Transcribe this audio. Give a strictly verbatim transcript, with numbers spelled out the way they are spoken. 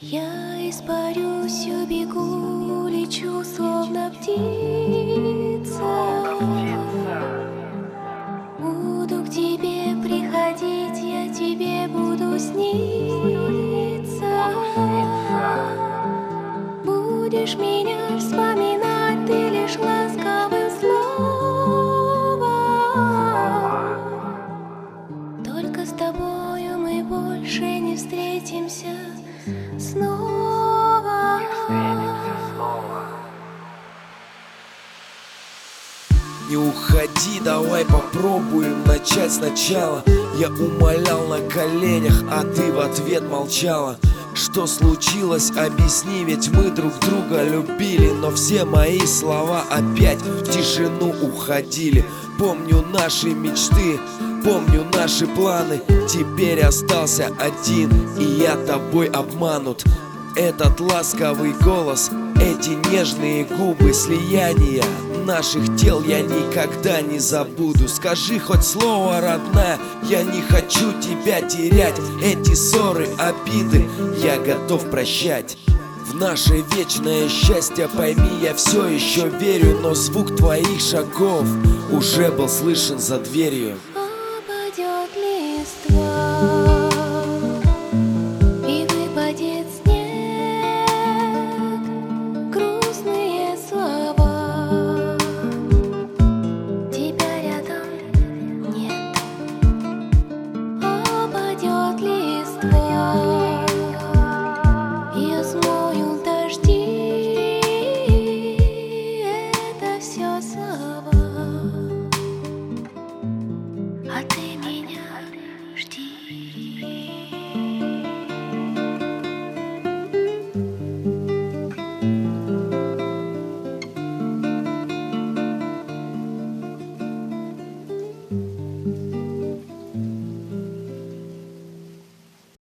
Я испарюсь, убегу, лечу, словно птица. Буду к тебе приходить, я тебе буду сниться. Будешь меня вспоминать, ты лишь ласковым словом. Только с тобою мы больше не встретимся снова. Не уходи, давай попробуем начать сначала. Я умолял на коленях, а ты в ответ молчала. Что случилось, объясни, ведь мы друг друга любили. Но все мои слова опять в тишину уходили. Помню наши мечты, помню наши планы. Теперь остался один, и я тобой обманут. Этот ласковый голос, эти нежные губы, слияние наших тел я никогда не забуду. Скажи хоть слово, родная, я не хочу тебя терять. Эти ссоры, обиды я готов прощать. В наше вечное счастье, пойми, я все еще верю. Но звук твоих шагов уже был слышен за дверью.